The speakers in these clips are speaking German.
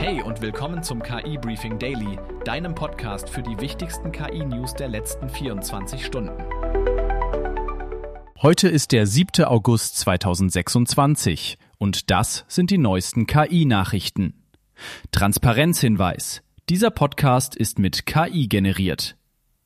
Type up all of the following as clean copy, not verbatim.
Hey und willkommen zum KI Briefing Daily, deinem Podcast für die wichtigsten KI-News der letzten 24 Stunden. Heute ist der 7. August 2026 und das sind die neuesten KI-Nachrichten. Transparenzhinweis: Dieser Podcast ist mit KI generiert.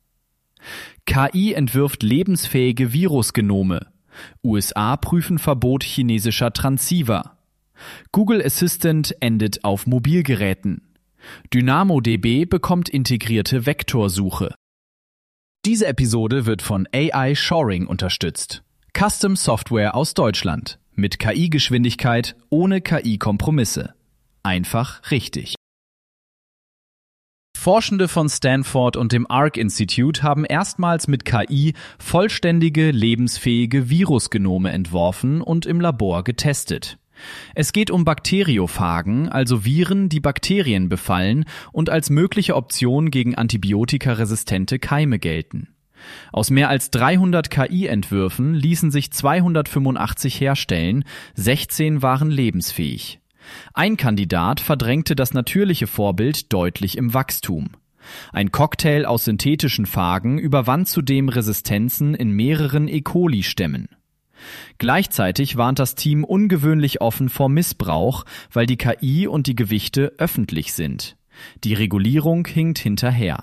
KI entwirft lebensfähige Virusgenome. USA prüfen Verbot chinesischer Transceiver. Google Assistant endet auf Mobilgeräten. DynamoDB bekommt integrierte Vektorsuche. Diese Episode wird von AI Shoring unterstützt. Custom Software aus Deutschland. Mit KI-Geschwindigkeit, ohne KI-Kompromisse. Einfach richtig. Forschende von Stanford und dem Arc Institute haben erstmals mit KI vollständige, lebensfähige Virusgenome entworfen und im Labor getestet. Es geht um Bakteriophagen, also Viren, die Bakterien befallen und als mögliche Option gegen antibiotikaresistente Keime gelten. Aus mehr als 300 KI-Entwürfen ließen sich 285 herstellen, 16 waren lebensfähig. Ein Kandidat verdrängte das natürliche Vorbild deutlich im Wachstum. Ein Cocktail aus synthetischen Phagen überwand zudem Resistenzen in mehreren E. coli-Stämmen. Gleichzeitig warnt das Team ungewöhnlich offen vor Missbrauch, weil die KI und die Gewichte öffentlich sind. Die Regulierung hinkt hinterher.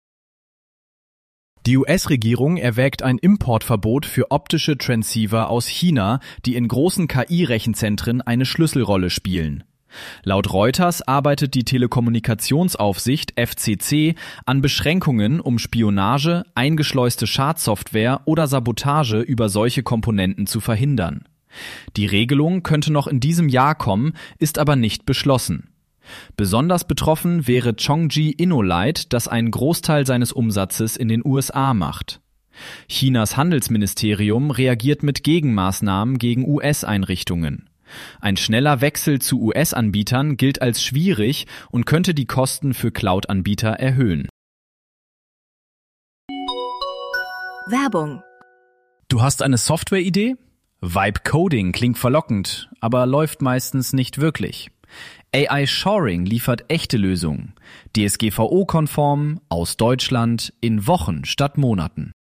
Die US-Regierung erwägt ein Importverbot für optische Transceiver aus China, die in großen KI-Rechenzentren eine Schlüsselrolle spielen. Laut Reuters arbeitet die Telekommunikationsaufsicht FCC an Beschränkungen, um Spionage, eingeschleuste Schadsoftware oder Sabotage über solche Komponenten zu verhindern. Die Regelung könnte noch in diesem Jahr kommen, ist aber nicht beschlossen. Besonders betroffen wäre Chongji InnoLight, das einen Großteil seines Umsatzes in den USA macht. Chinas Handelsministerium reagiert mit Gegenmaßnahmen gegen US-Einrichtungen. Ein schneller Wechsel zu US-Anbietern gilt als schwierig und könnte die Kosten für Cloud-Anbieter erhöhen. Werbung. Du hast eine Software-Idee? Vibe Coding klingt verlockend, aber läuft meistens nicht wirklich. AI Shoring liefert echte Lösungen, DSGVO-konform, aus Deutschland, in Wochen statt Monaten.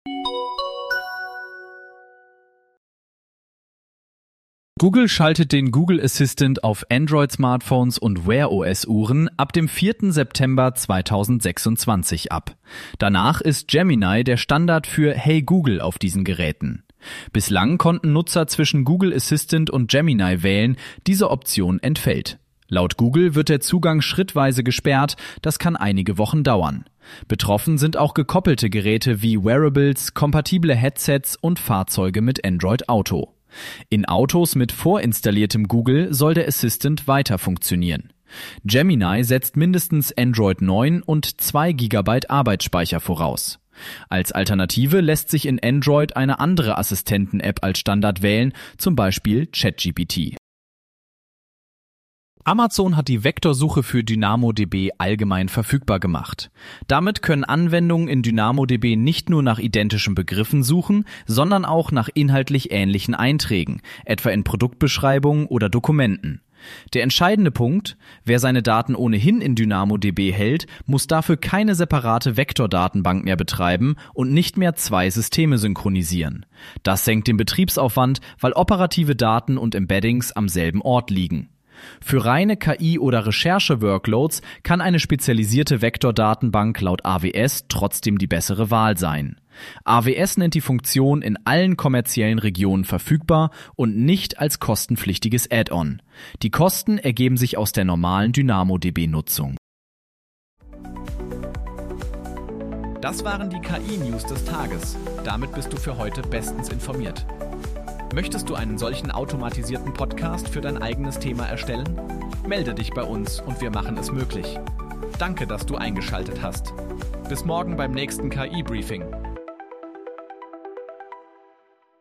Google schaltet den Google Assistant auf Android-Smartphones und Wear OS-Uhren ab dem 4. September 2026 ab. Danach ist Gemini der Standard für Hey Google auf diesen Geräten. Bislang konnten Nutzer zwischen Google Assistant und Gemini wählen, diese Option entfällt. Laut Google wird der Zugang schrittweise gesperrt, das kann einige Wochen dauern. Betroffen sind auch gekoppelte Geräte wie Wearables, kompatible Headsets und Fahrzeuge mit Android Auto. In Autos mit vorinstalliertem Google soll der Assistant weiter funktionieren. Gemini setzt mindestens Android 9 und 2 GB Arbeitsspeicher voraus. Als Alternative lässt sich in Android eine andere Assistenten-App als Standard wählen, zum Beispiel ChatGPT. Amazon hat die Vektorsuche für DynamoDB allgemein verfügbar gemacht. Damit können Anwendungen in DynamoDB nicht nur nach identischen Begriffen suchen, sondern auch nach inhaltlich ähnlichen Einträgen, etwa in Produktbeschreibungen oder Dokumenten. Der entscheidende Punkt: Wer seine Daten ohnehin in DynamoDB hält, muss dafür keine separate Vektordatenbank mehr betreiben und nicht mehr 2 Systeme synchronisieren. Das senkt den Betriebsaufwand, weil operative Daten und Embeddings am selben Ort liegen. Für reine KI- oder Recherche-Workloads kann eine spezialisierte Vektordatenbank laut AWS trotzdem die bessere Wahl sein. AWS nennt die Funktion in allen kommerziellen Regionen verfügbar und nicht als kostenpflichtiges Add-on. Die Kosten ergeben sich aus der normalen DynamoDB-Nutzung. Das waren die KI-News des Tages. Damit bist du für heute bestens informiert. Möchtest du einen solchen automatisierten Podcast für dein eigenes Thema erstellen? Melde dich bei uns und wir machen es möglich. Danke, dass du eingeschaltet hast. Bis morgen beim nächsten KI-Briefing.